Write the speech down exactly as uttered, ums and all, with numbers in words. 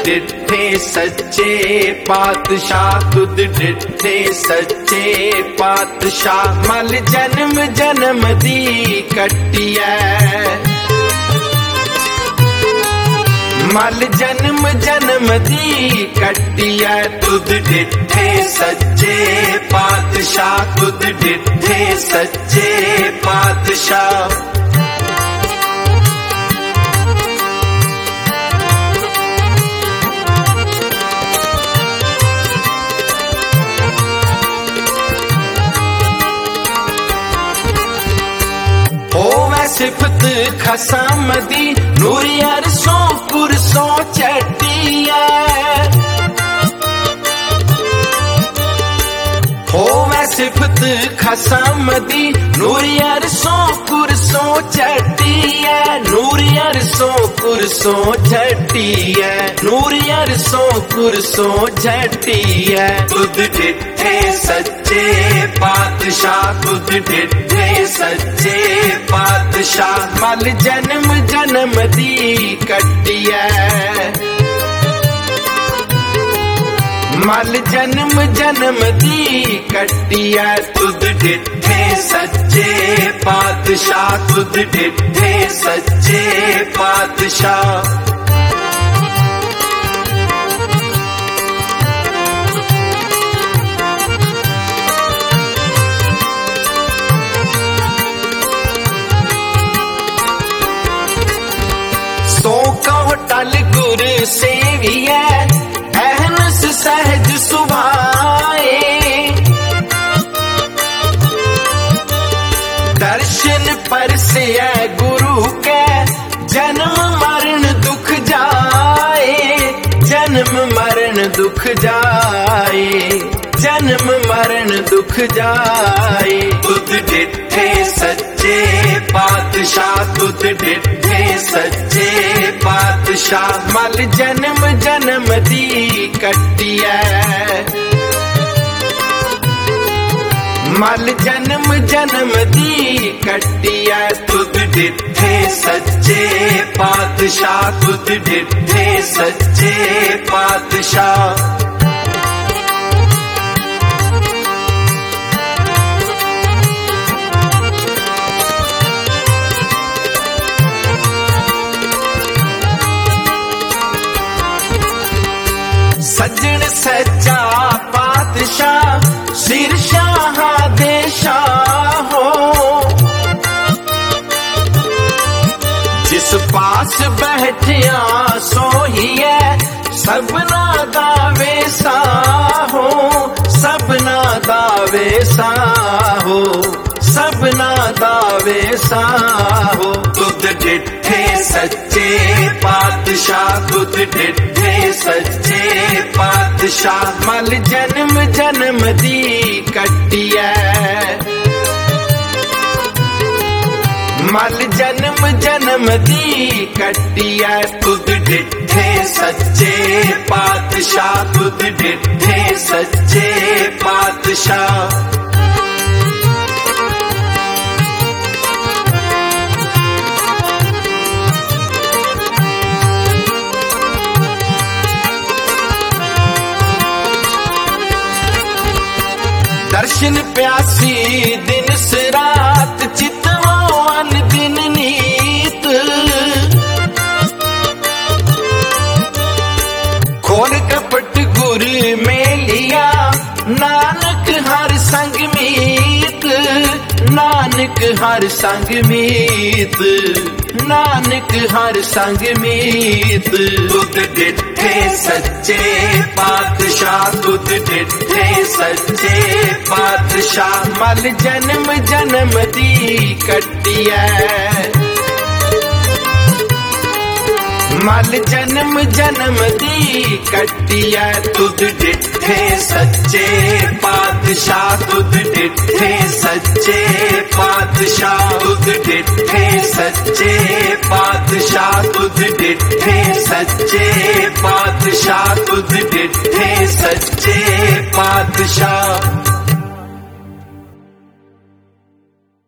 डिठे सच्चे पातशाह, तुद डिठे सच्चे पातशाह। मल जन्म जन्म दी कट्टिया, मल जन्म जन्म दी कट्टिया, तुद डिठे सच्चे पातशाह, तुद डिठे सच्चे पातशाह। सिफत खसम दी नूरी अरसों कुरसों चटिया, होवे सिफत खसम दी नूरी अरसों कुरसों चटिया, नूरी अरसों कुरसों झटिया, नूरी अरसों कुरसों झटिया। तुद डिठे सच्चे पातशाह, तुद डिठे सच्चे पातशाह। मल जन्म जन्म दी कट्टिया, मल जन्म जन्म दी कट्टिया, तुद डिठे सच्चे पातशाह, तुद डिठे सच्चे पातशाह। सो कहो टल गुर सेविया, अहनस सहज सुभाए, दर्शन परसे गुरु के जन्म मरण दुख जाए, जन्म मरण दुख जाए, जन्म मरण दुख जाए। तुद डिठे सच्चे पातशाह, तुद डिठे सच्चे पातशाह। मल जन्म जन्म दी कट्टिया, मल जन्म जन्म दी कट्टिया, तुद डिठे सच्चे पातशाह, तुद डिठे सच्चे पातशाह। सज्जन सच्चा पातशाह, सिर शाह दे शाह हो, जिस पास बैठिया सोहिए सबना दावे साहो, सबना दावे साहो, सबना दावे साहो। तुद डिठे सच्चे पातशाह, तुद डिठे सच्चे पातशाह। मल जन्म जन्म दी कट्टिया, मल जन्म जन्म दी कट्टिया, तुद डिठे सच्चे पातशाह, तुद डिठे सच्चे पातशाह। दर्शन प्यासी दिन रात, चितवो अन दिन नीत, खोल कपट गुर में लिया, नानक हर संग मीत, नानक हर संग मीत, नानक हर संग मीत। तुद डिठे सच्चे पातशाह, तुद डिठे सच्चे पातशाह। मल जन्म जन्म दी कट्टिया, मल जन्म जन्म दी कट्टिया, तुद डिठे सच्चे पातशाह, तुद डिठे सच्चे पातशाह, तुद डिठे सच्चे पातशाह, तुद डिठे सच्चे पातशाह, तुद डिठे सच्चे पातशाह।